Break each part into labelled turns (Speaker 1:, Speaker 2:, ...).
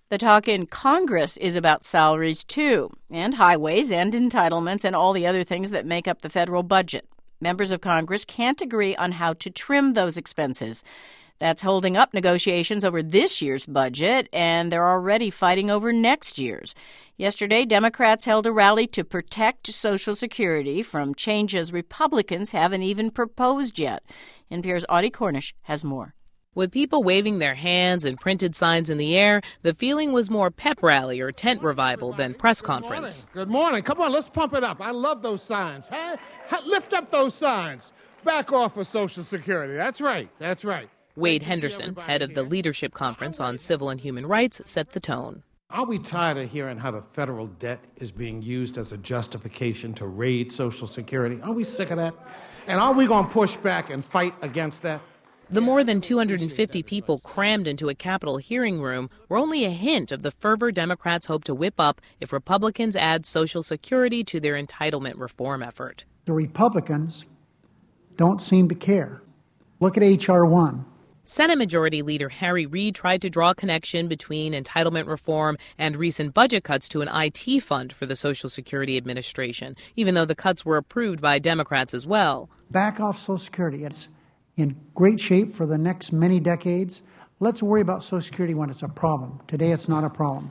Speaker 1: The talk in Congress is about salaries, too, and highways and entitlements and all the other things that make up the federal budget. Members of Congress can't agree on how to trim those expenses. That's holding up negotiations over this year's budget, and they're already fighting over next year's. Yesterday, Democrats held a rally to protect Social Security from changes Republicans haven't even proposed yet. NPR's Audie Cornish has more.
Speaker 2: With people waving their hands and printed signs in the air, the feeling was more pep rally or tent revival than press conference.
Speaker 3: Good morning. Come on, let's pump it up. I love those signs. Hey, lift up those signs. Back off of Social Security. That's right. That's right.
Speaker 2: Wade Henderson, head of the Leadership Conference on Civil and Human Rights, set the tone.
Speaker 3: Are we tired of hearing how the federal debt is being used as a justification to raid Social Security? Are we sick of that? And are we going to push back and fight against that?
Speaker 2: The more than 250 people crammed into a Capitol hearing room were only a hint of the fervor Democrats hope to whip up if Republicans add Social Security to their entitlement reform effort.
Speaker 4: The Republicans don't seem to care. Look at H.R. 1.
Speaker 2: Senate Majority Leader Harry Reid tried to draw a connection between entitlement reform and recent budget cuts to an IT fund for the Social Security Administration, even though the cuts were approved by Democrats as well.
Speaker 4: Back off Social Security. It's in great shape for the next many decades. Let's worry about Social Security when it's a problem. Today, it's not a problem.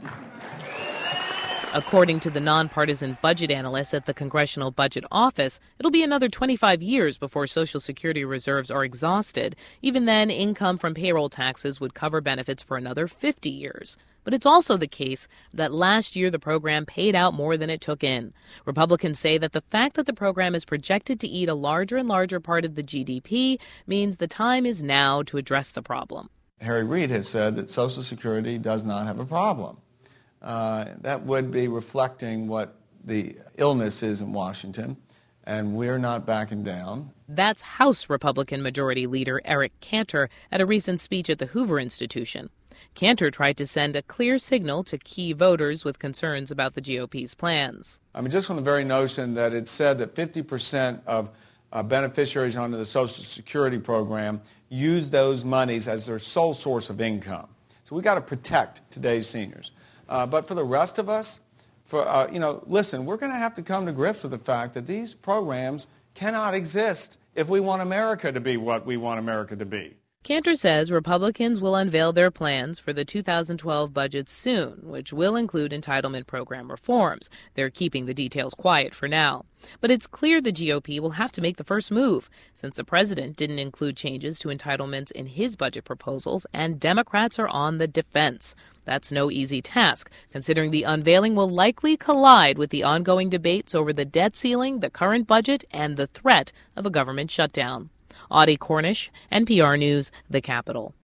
Speaker 2: According to the nonpartisan budget analysts at the Congressional Budget Office, it'll be another 25 years before Social Security reserves are exhausted. Even then, income from payroll taxes would cover benefits for another 50 years. But it's also the case that last year the program paid out more than it took in. Republicans say that the fact that the program is projected to eat a larger and larger part of the GDP means the time is now to address the problem.
Speaker 5: Harry Reid has said that Social Security does not have a problem. That would be reflecting what the illness is in Washington, and we're not backing down.
Speaker 2: That's House Republican Majority Leader Eric Cantor at a recent speech at the Hoover Institution. Cantor tried to send a clear signal to key voters with concerns about the GOP's plans.
Speaker 5: I mean, just from the very notion that it said that 50% of beneficiaries under the Social Security program use those monies as their sole source of income. So we got to protect today's seniors. But for the rest of us, listen, we're going to have to come to grips with the fact that these programs cannot exist if we want America to be what we want America to be.
Speaker 2: Cantor says Republicans will unveil their plans for the 2012 budget soon, which will include entitlement program reforms. They're keeping the details quiet for now. But it's clear the GOP will have to make the first move, since the president didn't include changes to entitlements in his budget proposals, and Democrats are on the defense. That's no easy task, considering the unveiling will likely collide with the ongoing debates over the debt ceiling, the current budget, and the threat of a government shutdown. Audie Cornish, NPR News, The Capitol.